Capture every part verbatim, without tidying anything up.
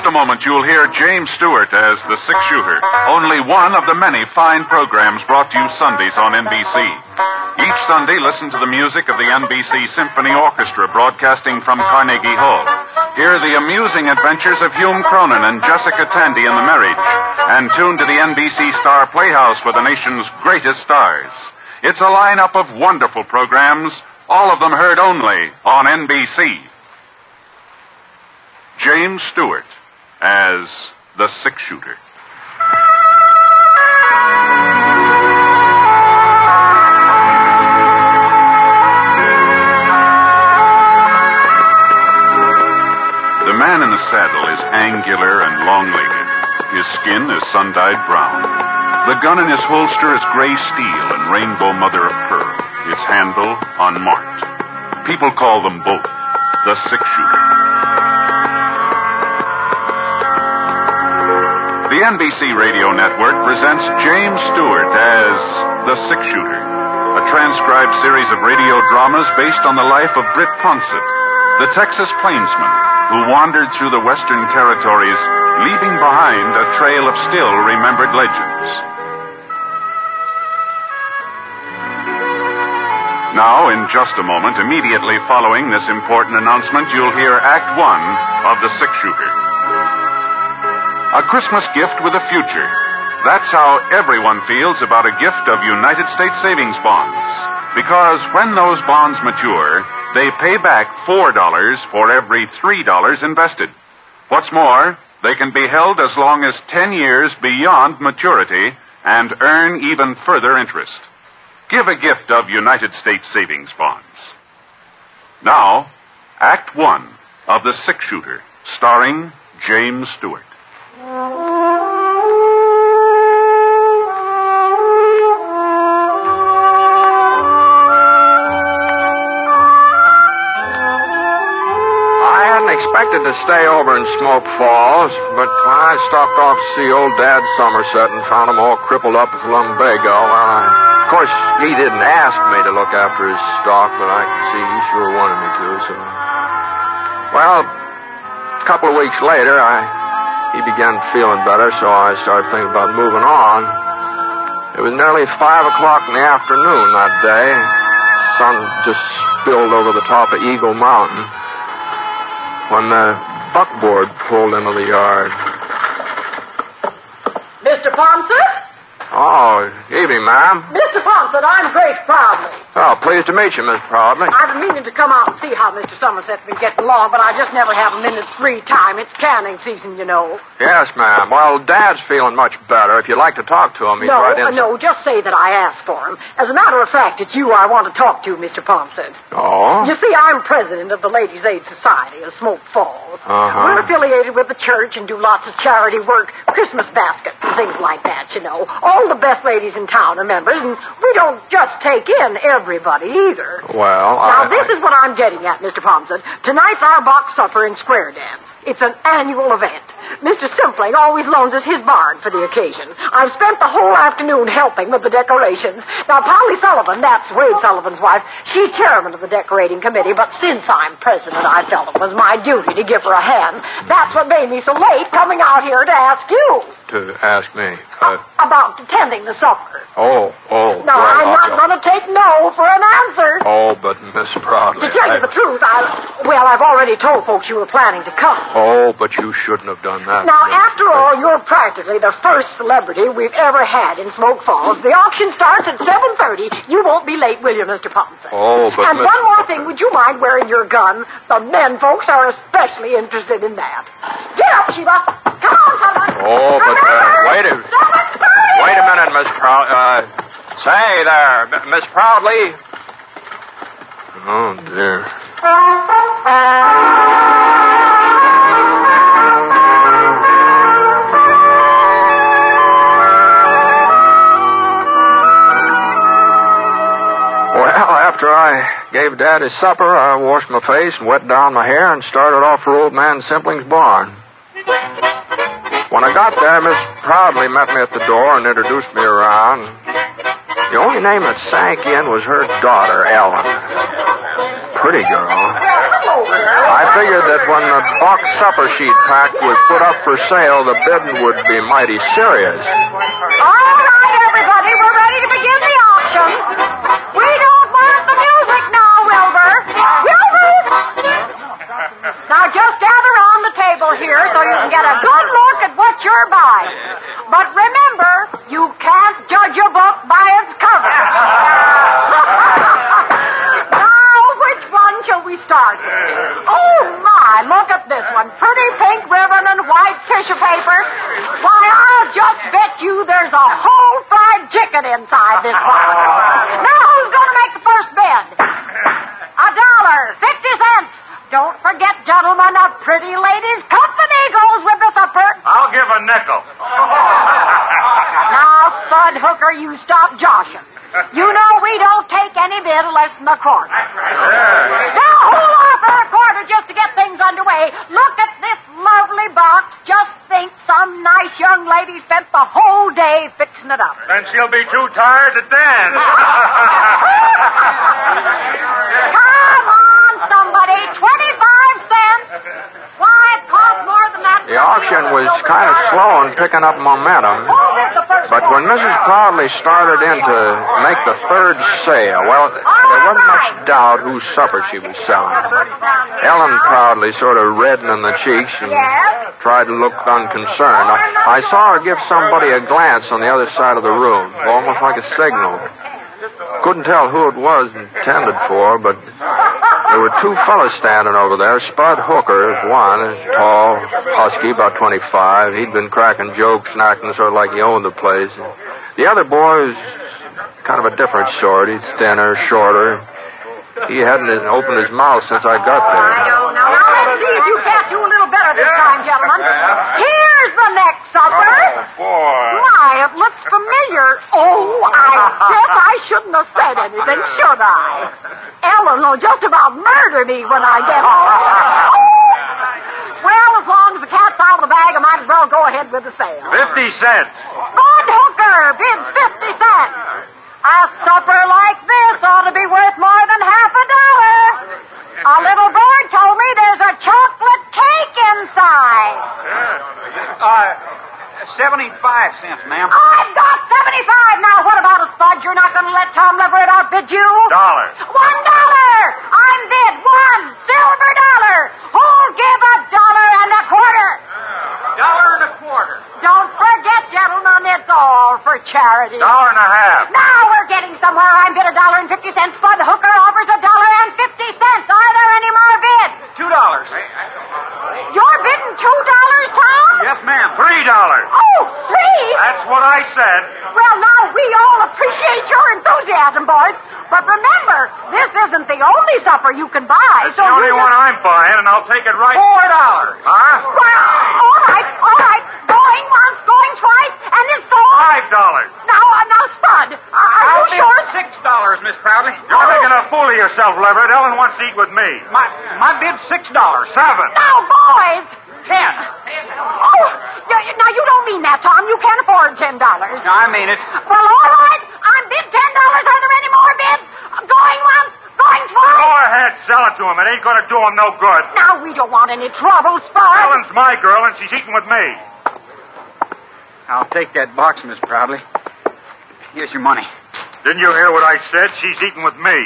a moment, you'll hear James Stewart as the six-shooter, only one of the many fine programs brought to you Sundays on N B C. Each Sunday, listen to the music of the N B C Symphony Orchestra broadcasting from Carnegie Hall. Hear the amusing adventures of Hume Cronin and Jessica Tandy in The Marriage, and tune to the N B C Star Playhouse for the nation's greatest stars. It's a lineup of wonderful programs, all of them heard only on N B C. James Stewart as the six-shooter. The man in the saddle is angular and long-legged. His skin is sun-dyed brown. The gun in his holster is gray steel and rainbow mother of pearl. Its handle unmarked. People call them both the six-shooter. The N B C Radio Network presents James Stewart as the six-shooter, a transcribed series of radio dramas based on the life of Britt Ponsett, the Texas plainsman who wandered through the Western Territories, leaving behind a trail of still-remembered legends. Now, in just a moment, immediately following this important announcement, you'll hear Act One of The Six-Shooter. A Christmas gift with a future. That's how everyone feels about a gift of United States savings bonds. Because when those bonds mature, they pay back four dollars for every three dollars invested. What's more, they can be held as long as ten years beyond maturity and earn even further interest. Give a gift of United States savings bonds. Now, Act One of The Six-Shooter, starring James Stewart. Expected to stay over in Smoke Falls, but when I stopped off to see old Dad Somerset and found him all crippled up with lumbago, well, I, of course, he didn't ask me to look after his stock, but I could see he sure wanted me to, so... Well, a couple of weeks later, I he began feeling better, so I started thinking about moving on. It was nearly five o'clock in the afternoon that day. The sun just spilled over the top of Eagle Mountain when the buckboard pulled into the yard. Mister Ponsett? Oh, evening, ma'am. Mister Ponsett, I'm Grace Proudly. Oh, pleased to meet you, Miss Proudly. I've been meaning to come out and see how Mister Somerset's been getting along, but I just never have a minute's free time. It's canning season, you know. Yes, ma'am. Well, Dad's feeling much better. If you'd like to talk to him, he's no, right in. No, just say that I asked for him. As a matter of fact, it's you I want to talk to, Mister Ponsett. Oh? You see, I'm president of the Ladies' Aid Society of Smoke Falls. Uh-huh. We're affiliated with the church and do lots of charity work, Christmas baskets and things like that, you know. All the best ladies in town are members, and we don't just take in everybody either. Well, Now, I... this is what I'm getting at, Mister Ponsett. Tonight's our box supper and square dance. It's an annual event. Mister Simpling always loans us his barn for the occasion. I've spent the whole afternoon helping with the decorations. Now, Polly Sullivan, that's Wade Sullivan's wife, she's chairman of the decorating committee, but since I'm president, I felt it was my duty to give her a hand. That's what made me so late coming out here to ask you. To ask me? Uh... About attending the supper. Oh, oh. No, well, I'm not I'll... going to take no for an answer. Oh, but Miss Proudly... To tell I... you the truth, I... Well, I've already told folks you were planning to come. Oh, but you shouldn't have done that. Now, after all, you're practically the first celebrity we've ever had in Smoke Falls. The auction starts at seven thirty. You won't be late, will you, Mister Ponsett? Oh, but... And Miss... one more thing. Would you mind wearing your gun? The men folks are especially interested in that. Get up, Sheila. Come on, someone. Oh, but, uh, wait a... Wait a minute, Miss Proud... Uh, say there, M- Miss Proudly. Oh, dear. Well, after I gave Dad his supper, I washed my face and wet down my hair and started off for old man Simpling's barn. When I got there, Miss Proudly met me at the door and introduced me around. The only name that sank in was her daughter, Ellen. Pretty girl. I figured that when the box supper sheet pack was put up for sale, the bidding would be mighty serious. All right, everybody, we're ready to begin the auction. We don't want the music now, Wilbur. Wilbur! Now, just gather on the table here so you can get a good look at what you're buying. But remember, you can't judge a book by its cover. Now, which one shall we start with? Oh, my, look at this one. Pretty pink ribbon and white tissue paper. Why, I'll just bet you there's a whole fried chicken inside this box. Now, who's going to make the first bid? A dollar, fifty cents. Don't forget, gentlemen, a pretty lady's company goes with the supper. I'll give a nickel. Now, Spud Hooker, you stop joshing. You know we don't take any bid less than a quarter. Now, who'll offer a quarter just to get things underway? Look at this lovely box. Just think some nice young lady spent the whole day fixing it up. Then she'll be too tired to dance. Come on, somebody. twenty-five cents. Why, it costs more than that. The auction was kind of slow in picking up momentum. But when Missus Proudly started in to make the third sale, well, there wasn't much doubt whose supper she was selling. Ellen Proudly sort of reddened in the cheeks and tried to look unconcerned. I, I saw her give somebody a glance on the other side of the room, almost like a signal. Couldn't tell who it was intended for, but there were two fellas standing over there. Spud Hooker, one, tall, husky, about twenty-five. He'd been cracking jokes and acting sort of like he owned the place. The other boy was kind of a different sort. He's thinner, shorter. He hadn't opened his mouth since I got there. I know. Now, now, let's see if you can't do a little better this time, gentlemen. Here's the next supper. Oh, boy. My, it looks familiar. Oh, I guess I shouldn't have said anything, should I? Ellen will just about murder me when I get home. Oh! Well, as long as the cat's out of the bag, I might as well go ahead with the sale. Fifty cents. Spud Hooker bids fifty cents. A supper like this ought to be worth more than half a dollar. A little bird told me there's a chocolate cake inside. Uh, seventy-five cents, ma'am. I've got seventy-five. Now, what about a Spud? You're not going to let Tom Leverett outbid you? Dollar. One dollar. I'm bid one silver dollar. Who'll give a dollar and a quarter? Dollar and a quarter. Don't forget, gentlemen, it's all for charity. Dollar and a half. Now we're getting somewhere. I'm bid a dollar and fifty cents. Spud Hooker offers a dollar and fifty cents. Are there any more bids? Two dollars. You're bidding two dollars, Tom? Yes, ma'am. Three dollars. Oh, three? That's what I said. Well, now, we all appreciate your enthusiasm, boys. But remember, this isn't the only supper you can buy. It's so the only you one can... I'm buying, and I'll take it right. Four dollars. Huh? Well, all right, all right. Going once, going twice, and it's sold. Five dollars. Now, uh, now, Spud, uh, are I'll you sure? Six dollars, Miss Proudly. You're Oh. making a fool of yourself, Leverett. Ellen wants to eat with me. My my bid's six dollars. Seven. Now, boys. Ten. Oh, you- you- now you don't mean that, Tom. You can't afford ten dollars. No, I mean it. Well, all right. I'm bid ten dollars. Are there any more bids? Going once, going twice. Go ahead, sell it to him. It ain't going to do him no good. Now we don't want any trouble, Spud. Ellen's my girl, and she's eating with me. I'll take that box, Miss Proudly. Here's your money. Didn't you hear what I said? She's eating with me.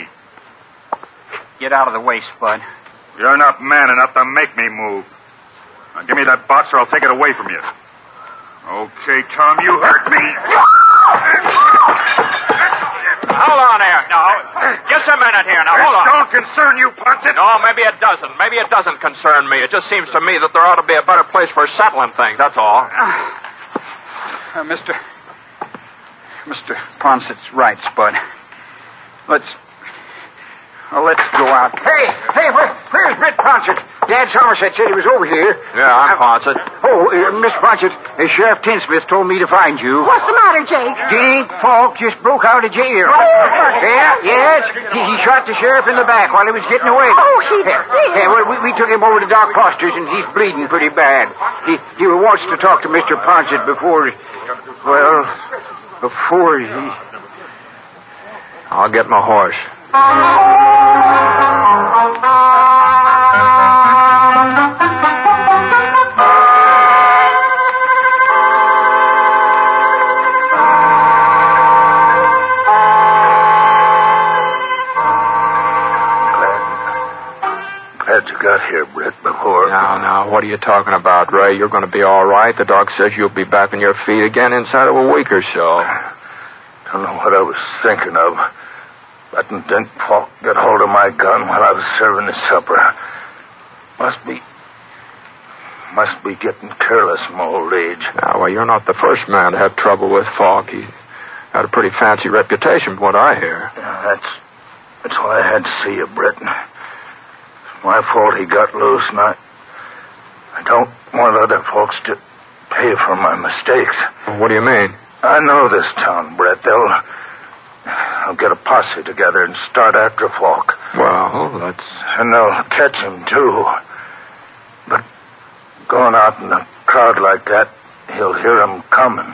Get out of the way, Spud. You're not man enough to make me move. Now, give me that box or I'll take it away from you. Okay, Tom, you hurt me. Hold on there. No, just a minute here. Now, hold on. Don't concern you, Ponset. No, maybe it doesn't. Maybe it doesn't concern me. It just seems to me that there ought to be a better place for settling things, that's all. Uh, Mister Mister Ponset's right, Spud. Let's... Well, let's go out. Hey, hey, where, where's Britt Ponset? Dad Somerset said he was over here. Yeah, I'm Ponset. Oh, uh, Miss Ponset, uh, Sheriff Tinsmith told me to find you. What's the matter, Jake? Dink Falk just broke out of jail. Oh. Yeah, yes. He, he shot the sheriff in the back while he was getting away. Oh, he Yeah, did? yeah, well, we, we took him over to Doc Foster's, and he's bleeding pretty bad. He, he wants to talk to Mister Ponset before, well, before he... I'll get my horse. glad you got here, Britt, before... Now, now, what are you talking about, Ray? You're going to be all right. The doc says you'll be back on your feet again inside of a week or so. Don't know what I was thinking of. Letting Dink Falk get hold of my gun while I was serving his supper. Must be... Must be getting careless in my old age. Now, well, you're not the first man to have trouble with Falk. He had a pretty fancy reputation, from what I hear. Yeah, that's... That's why I had to see you, Britt. It's my fault he got loose, and I... I don't want other folks to pay for my mistakes. What do you mean? I know this town, Brett. They'll... They'll get a posse together and start after Falk. Well, that's... And they'll catch him, too. But going out in a crowd like that, he'll hear him coming.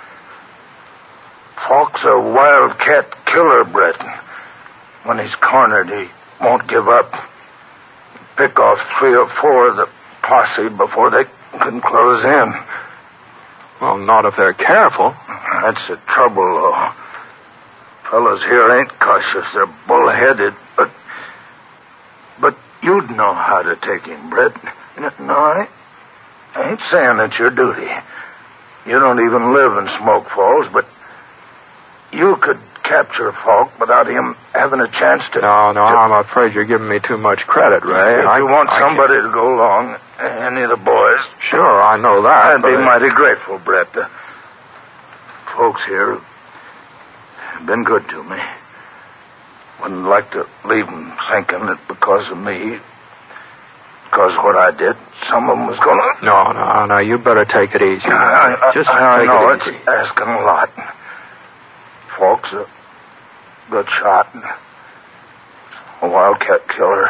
Falk's a wildcat killer, Brett. When he's cornered, he won't give up. Pick off three or four of the posse before they can close in. Well, not if they're careful. That's the trouble, though. Fellows here ain't cautious. They're bullheaded, but... But you'd know how to take him, Brett. No, I, I ain't saying it's your duty. You don't even live in Smoke Falls, but you could capture Falk without him having a chance to... No, no, to, I'm afraid you're giving me too much credit, Ray. If I, you want I somebody can't... to go along, any of the boys... Sure, I know that, I'd but... be mighty grateful, Brett. The folks here have been good to me. Wouldn't like to leave them thinking that because of me, because of what I did, some of them was going to... No, no, no, you better take it easy. I, I, Just I, take I know it easy. It's asking a lot. Falk's a good shot. A wildcat killer.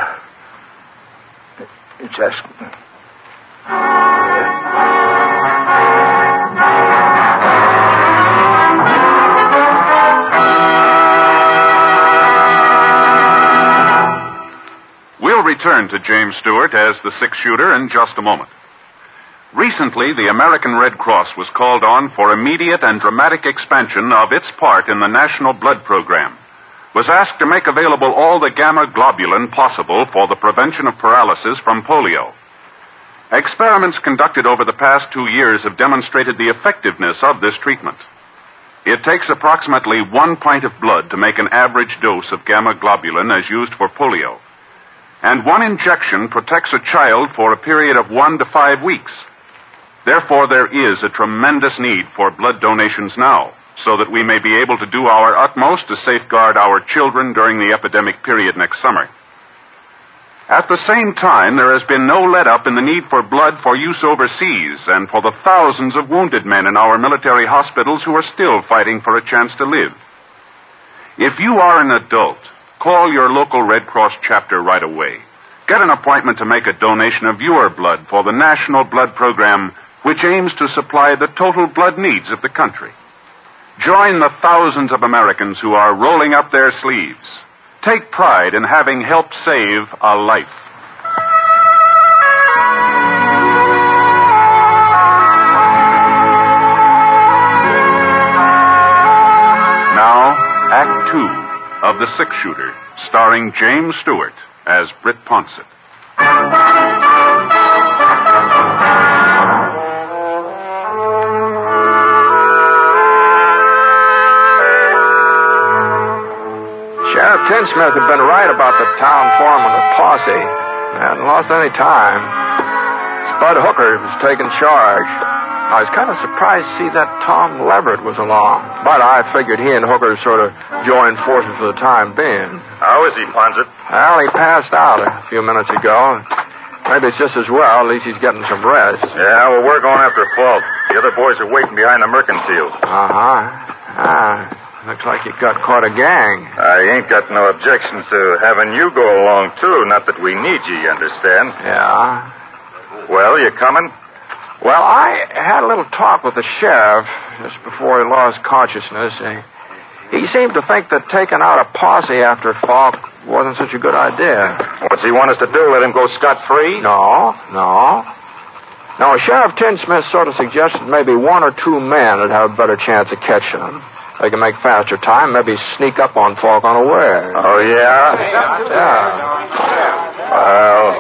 It's asking... We'll return to James Stewart as the six-shooter in just a moment. Recently, the American Red Cross was called on for immediate and dramatic expansion of its part in the National Blood Program, was asked to make available all the gamma globulin possible for the prevention of paralysis from polio. Experiments conducted over the past two years have demonstrated the effectiveness of this treatment. It takes approximately one pint of blood to make an average dose of gamma globulin as used for polio. And one injection protects a child for a period of one to five weeks. Therefore, there is a tremendous need for blood donations now, so that we may be able to do our utmost to safeguard our children during the epidemic period next summer. At the same time, there has been no let-up in the need for blood for use overseas and for the thousands of wounded men in our military hospitals who are still fighting for a chance to live. If you are an adult, call your local Red Cross chapter right away. Get an appointment to make a donation of your blood for the National Blood Program, which aims to supply the total blood needs of the country. Join the thousands of Americans who are rolling up their sleeves. Take pride in having helped save a life. Now, Act Two of The Six-Shooter, starring James Stewart as Britt Ponsett. Sheriff Tinsmith had been right about the town foreman of Posse. They hadn't lost any time. Spud Hooker was taking charge. I was kind of surprised to see that Tom Leverett was along. But I figured he and Hooker sort of joined forces for the time being. How is he, Ponsett? Well, he passed out a few minutes ago. Maybe it's just as well. At least he's getting some rest. Yeah, well, we're going after Falk. The other boys are waiting behind the mercantile. Uh-huh. Ah, looks like you got quite a gang. I ain't got no objections to having you go along, too. Not that we need you, you understand? Yeah. Well, you coming? Well, I had a little talk with the sheriff just before he lost consciousness. He seemed to think that taking out a posse after Falk wasn't such a good idea. What's he want us to do, let him go scot-free? No, no. No, Sheriff Tinsmith sort of suggested maybe one or two men would have a better chance of catching him. They can make faster time, maybe sneak up on Falk unaware. Oh, yeah? Yeah. Well,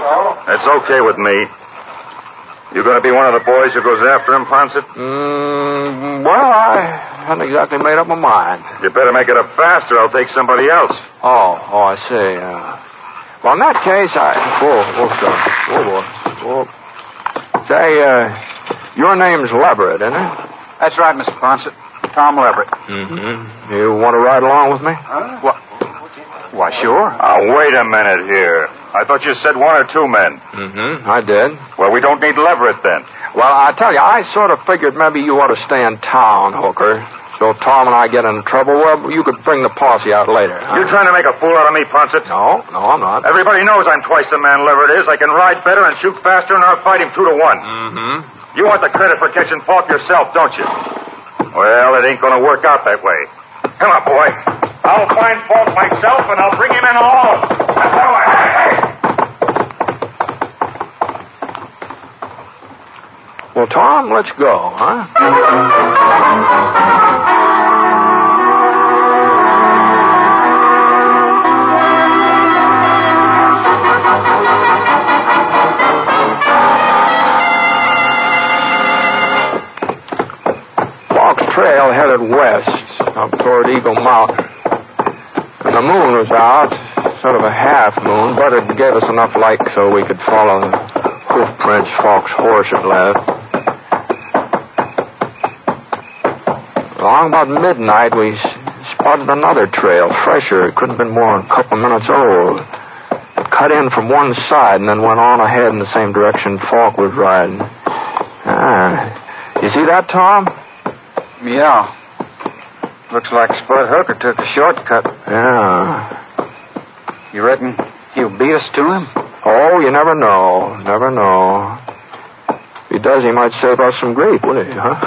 That's okay with me. You going to be one of the boys who goes after him, Ponset? Mm, well, I haven't exactly made up my mind. You better make it up faster. I'll take somebody else. Oh, oh, I see. Uh, well, in that case, I... Whoa, whoa, sir. Whoa, whoa. Whoa. Say, uh, your name's Leverett, isn't it? That's right, Mister Ponset. Tom Leverett. Mm-hmm. You want to ride along with me? Huh? What? Why, sure. Now, wait a minute here. I thought you said one or two men. Mm-hmm. I did. Well, we don't need Leverett then. Well, I tell you, I sort of figured maybe you ought to stay in town, Hooker. So if Tom and I get into trouble, well, you could bring the posse out later. Huh? You trying to make a fool out of me, Ponset? No, no, I'm not. Everybody knows I'm twice the man Leverett is. I can ride better and shoot faster, and I'll fight him two to one. Mm-hmm. You want the credit for catching Falk yourself, don't you? Well, it ain't going to work out that way. Come on, boy. I'll find Falk myself, and I'll bring him in alone. That's all I... Hey, hey! Well, Tom, let's go, huh? Falk's trail headed west up toward Eagle Mountain. And the moon was out, sort of a half moon, but it gave us enough light so we could follow the hoof prints Falk's horse had left. Along about midnight, we spotted another trail, fresher. It couldn't have been more than a couple of minutes old. It cut in from one side and then went on ahead in the same direction Falk was riding. Ah, you see that, Tom? Yeah. Looks like Spud Hooker took a shortcut. Yeah. You reckon he'll beat us to him? Oh, you never know. Never know. If he does, he might save us some grief, wouldn't he, huh?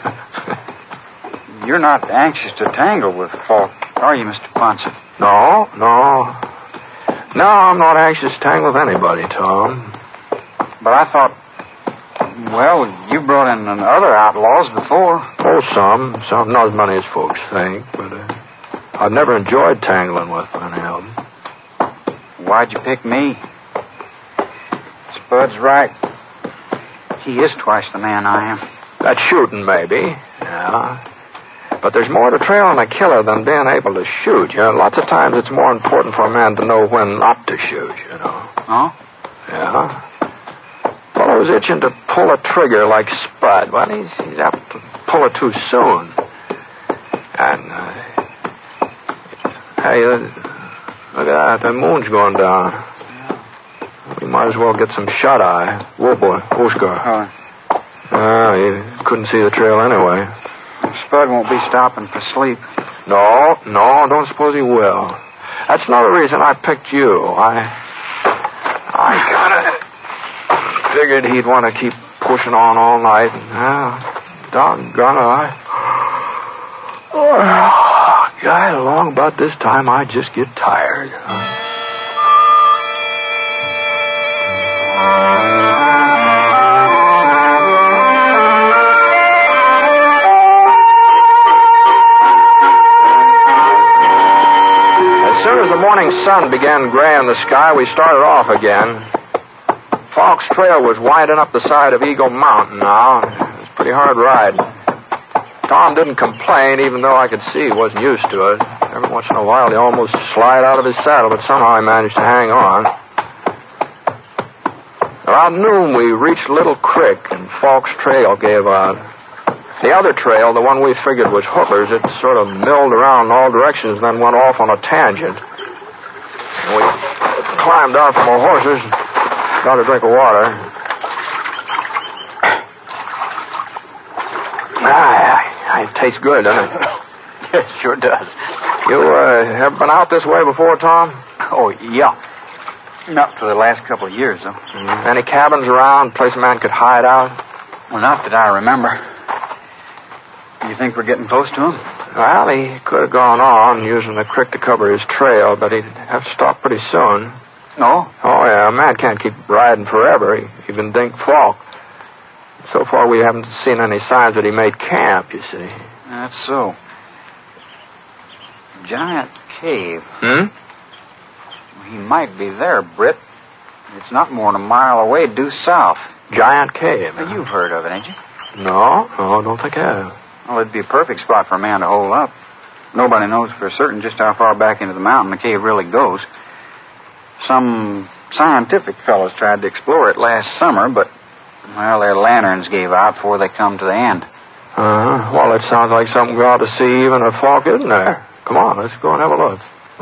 You're not anxious to tangle with Falk, are you, Mister Ponset? No, no. No, I'm not anxious to tangle with anybody, Tom. But I thought, well, you brought in other outlaws before. Oh, some. Some, not as many as folks think, but uh, I've never enjoyed tangling with any of them. Why'd you pick me? Spud's right. He is twice the man I am. That's shooting, maybe. Yeah. But there's more to trailing a killer than being able to shoot. You know, lots of times it's more important for a man to know when not to shoot, you know. Oh? Yeah. Fellow's itching to pull a trigger like Spud. Well, he's, he's apt to pull it too soon. And, uh, hey, uh, look at that. The moon's going down. We might as well get some shut-eye. Whoa, boy. Oscar. Oh. Uh, you couldn't see the trail anyway. Spud won't be stopping for sleep. No, no, don't suppose he will. That's another reason I picked you. I, I kind of figured he'd want to keep pushing on all night. And, uh, doggone it, I... Oh, God, along about this time, I just get tired. As soon as the morning sun began graying the sky, we started off again. Falk's trail was winding up the side of Eagle Mountain now. It was a pretty hard ride. Tom didn't complain, even though I could see he wasn't used to it. Every once in a while, he almost slid out of his saddle, but somehow he managed to hang on. Around noon, we reached Little Creek, and Falk's trail gave out. The other trail, the one we figured was Hooker's, it sort of milled around in all directions and then went off on a tangent. And we climbed out from our horses and got a drink of water. Ah, it tastes good, doesn't it? It sure does. You uh, ever been out this way before, Tom? Oh, yeah. Not for the last couple of years, though. Mm. Any cabins around, place a man could hide out? Well, not that I remember. You think we're getting close to him? Well, he could have gone on using the creek to cover his trail, but he'd have to stop pretty soon. No? Oh, yeah, a man can't keep riding forever, even Dink Falk. So far, we haven't seen any signs that he made camp, you see. That's so. Giant cave. Hmm? He might be there, Britt. It's not more than a mile away, due south. Giant Cave. Well, you've heard of it, ain't you? No, no, I don't think I have. Well, it'd be a perfect spot for a man to hole up. Nobody knows for certain just how far back into the mountain the cave really goes. Some scientific fellows tried to explore it last summer, but, well, their lanterns gave out before they come to the end. Uh-huh. Well, it sounds like something we ought to see even if Falk isn't there. Come on, let's go and have a look.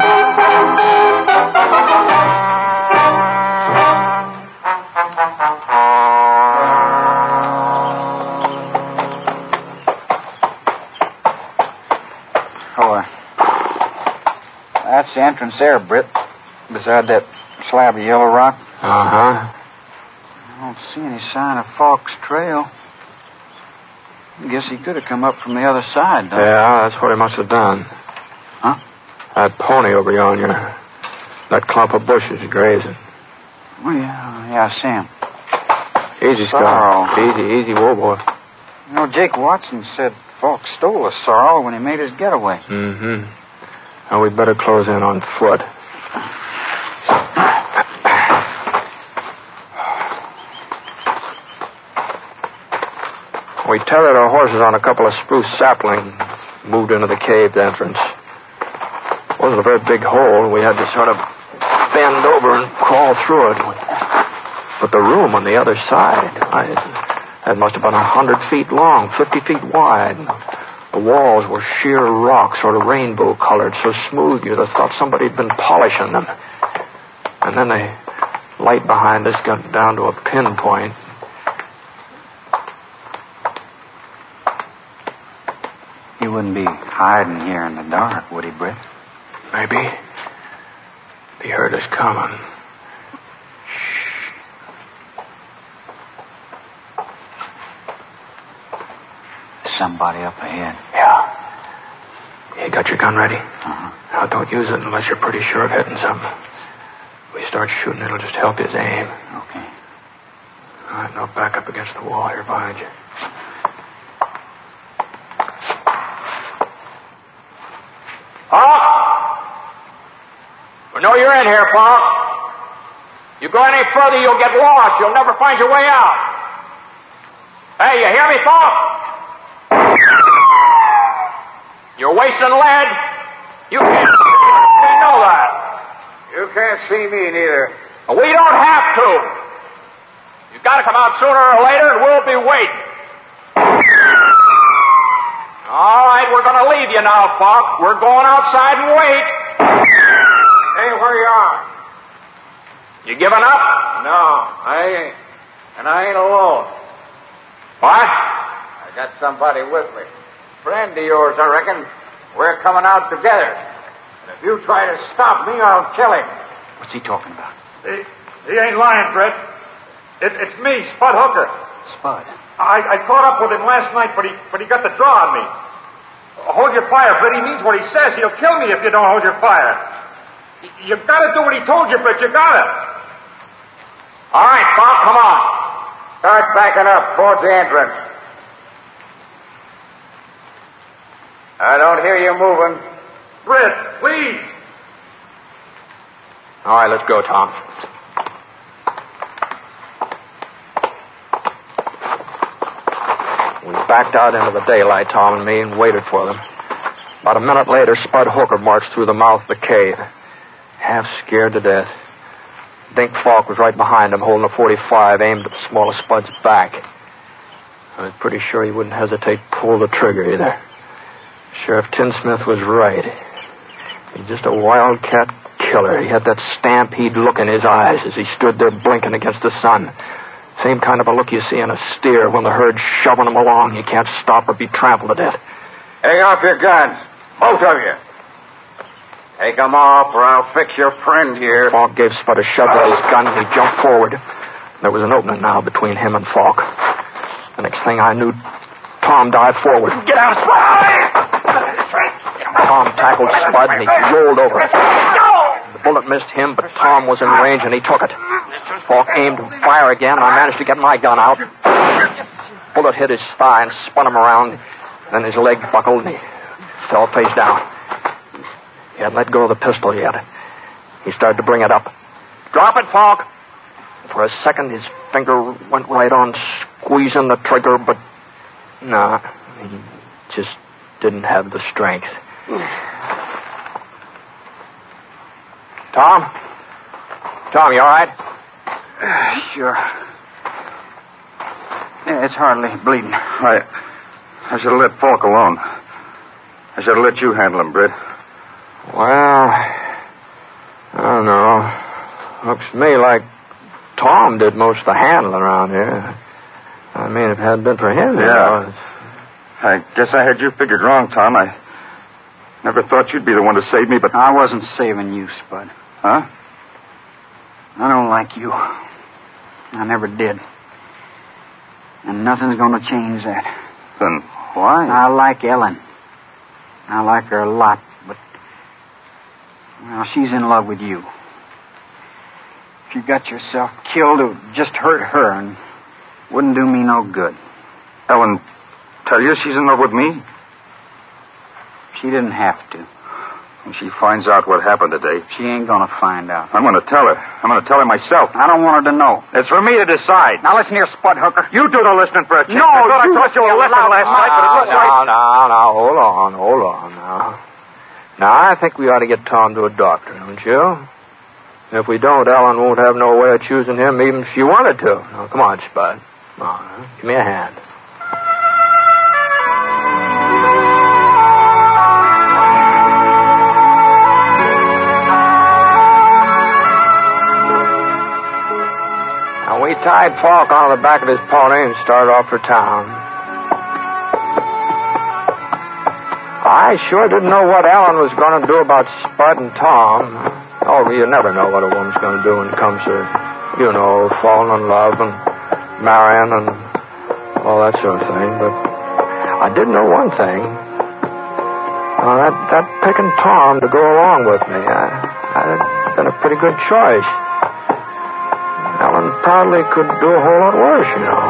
That's the entrance there, Britt. Beside that slab of yellow rock. Uh-huh. I don't see any sign of Falk's trail. I guess he could have come up from the other side, though. Yeah, that's what he must have done. Huh? That pony over yonder. That clump of bushes grazing. Oh, yeah, yeah, I see him. Easy, Sorrel. Scott. Easy, easy, whoa, boy. You know, Jake Watson said Falk stole a sorrel when he made his getaway. Mm-hmm. Now, we'd better close in on foot. We tethered our horses on a couple of spruce saplings, moved into the cave entrance. It wasn't a very big hole. We had to sort of bend over and crawl through it. But the room on the other side, I, that must have been a hundred feet long, fifty feet wide. The walls were sheer rock, sort of rainbow-colored, so smooth you'd have thought somebody had been polishing them. And then the light behind us got down to a pinpoint. He wouldn't be hiding here in the dark, would he, Britt? Maybe. He heard us coming. Somebody up ahead. Yeah. You got your gun ready? Uh-huh. Now, don't use it unless you're pretty sure of hitting something. If we start shooting, it'll just help his aim. Okay. All right, now back up against the wall here behind you. Falk! We know you're in here, Falk. You go any further, you'll get lost. You'll never find your way out. Hey, you hear me, Falk? You're wasting lead. You can't. We know that. You can't see me neither. We don't have to. You've got to come out sooner or later, and we'll be waiting. All right, we're going to leave you now, Falk. We're going outside and wait. Hey, where you are? You giving up? No, I ain't. And I ain't alone. What? I got somebody with me. Friend of yours, I reckon. We're coming out together. And if you try to stop me, I'll kill him. What's he talking about? He, he ain't lying, Brett. It, it's me, Spud Hooker. Spud? I, I caught up with him last night, but he, but he got the draw on me. Hold your fire, Brett. He means what he says. He'll kill me if you don't hold your fire. You, you gotta do what he told you, Brett. You gotta. All right, Falk, come on. Start backing up towards the entrance. I don't hear you moving. Brett, please. All right, let's go, Tom. We backed out into the daylight, Tom and me, and waited for them. About a minute later, Spud Hooker marched through the mouth of the cave, half scared to death. Dink Falk was right behind him, holding a forty-five aimed at the small of Spud's back. I was pretty sure he wouldn't hesitate to pull the trigger either. Sheriff Tinsmith was right. He's just a wildcat killer. He had that stampede look in his eyes as he stood there blinking against the sun. Same kind of a look you see in a steer when the herd's shoving him along. You can't stop or be trampled to death. Hang off your guns, both of you. Take them off or I'll fix your friend here. Falk gave Spud a shove with his gun and he jumped forward. There was an opening now between him and Falk. The next thing I knew, Tom dived forward. Get out, Spud! Tom tackled Spud and he rolled over. The bullet missed him, but Tom was in range and he took it. Falk aimed to fire again, and I managed to get my gun out. Bullet hit his thigh and spun him around. Then his leg buckled and he fell face down. He hadn't let go of the pistol yet. He started to bring it up. Drop it, Falk. For a second, his finger went right on squeezing the trigger, but no, he just didn't have the strength. Tom? Tom, you all right? Uh, sure. Yeah, it's hardly bleeding. I, I should have let Falk alone. I should have let you handle him, Britt. Well, I don't know. Looks to me like Tom did most of the handling around here. I mean, if it hadn't been for him, yeah. You know, I guess I had you figured wrong, Tom. I never thought you'd be the one to save me, but I wasn't saving you, Spud. Huh? I don't like you. I never did. And nothing's going to change that. Then why? I like Ellen. I like her a lot, but, well, she's in love with you. If you got yourself killed, it would just hurt her and wouldn't do me no good. Ellen, tell you she's in love with me? She didn't have to. When she finds out what happened today, she ain't gonna find out. I'm gonna tell her. I'm gonna tell her myself. I don't want her to know. It's for me to decide. Now listen here, Spud Hooker. You do the listening for a change. No, I thought I you taught you a lesson last night, but it looks no, like... No, no, no, hold on, hold on now. Now, I think we ought to get Tom to a doctor, don't you? If we don't, Ellen won't have no way of choosing him even if she wanted to. Now, come on, Spud. Come on, huh? Give me a hand. Now, we tied Falk on the back of his pony and started off for town. I sure didn't know what Ellen was going to do about Spud and Tom. Oh, you never know what a woman's going to do when it comes to, you know, falling in love and marrying and all that sort of thing. But I did know one thing. Uh, that, that picking Tom to go along with me, I, I'd been a pretty good choice. Ellen probably could do a whole lot worse, you know.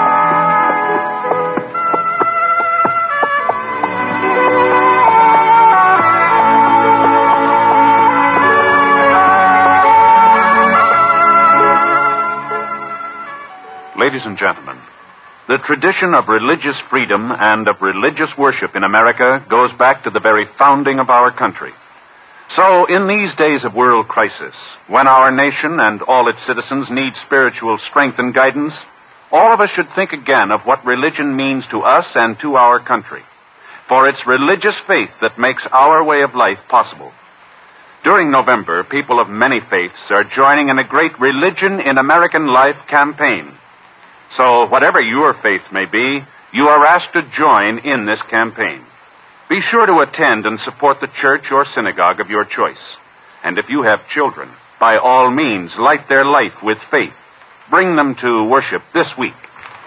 Ladies and gentlemen, the tradition of religious freedom and of religious worship in America goes back to the very founding of our country. So, in these days of world crisis, when our nation and all its citizens need spiritual strength and guidance, all of us should think again of what religion means to us and to our country. For it's religious faith that makes our way of life possible. During November, people of many faiths are joining in a great Religion in American Life campaign. So, whatever your faith may be, you are asked to join in this campaign. Be sure to attend and support the church or synagogue of your choice. And if you have children, by all means, light their life with faith. Bring them to worship this week.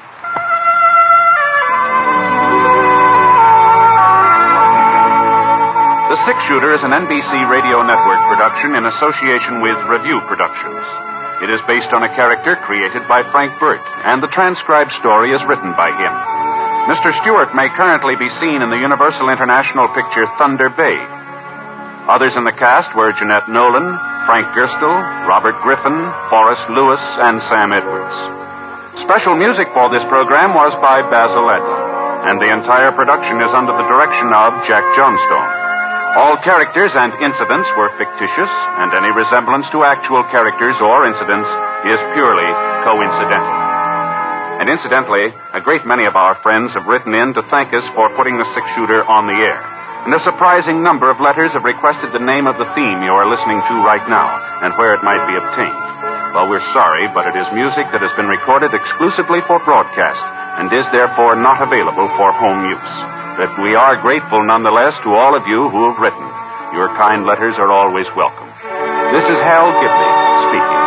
The Six Shooter is an N B C Radio Network production in association with Review Productions. It is based on a character created by Frank Burt, and the transcribed story is written by him. Mister Stewart may currently be seen in the Universal International picture Thunder Bay. Others in the cast were Jeanette Nolan, Frank Gerstle, Robert Griffin, Forrest Lewis, and Sam Edwards. Special music for this program was by Basil Adler, and the entire production is under the direction of Jack Johnstone. All characters and incidents were fictitious, and any resemblance to actual characters or incidents is purely coincidental. And incidentally, a great many of our friends have written in to thank us for putting the Six Shooter on the air. And a surprising number of letters have requested the name of the theme you are listening to right now and where it might be obtained. Well, we're sorry, but it is music that has been recorded exclusively for broadcast and is therefore not available for home use. But we are grateful nonetheless to all of you who have written. Your kind letters are always welcome. This is Hal Gibney speaking.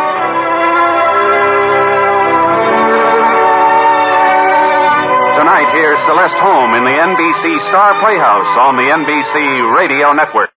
Tonight, here's Celeste Holm in the N B C Star Playhouse on the N B C Radio Network.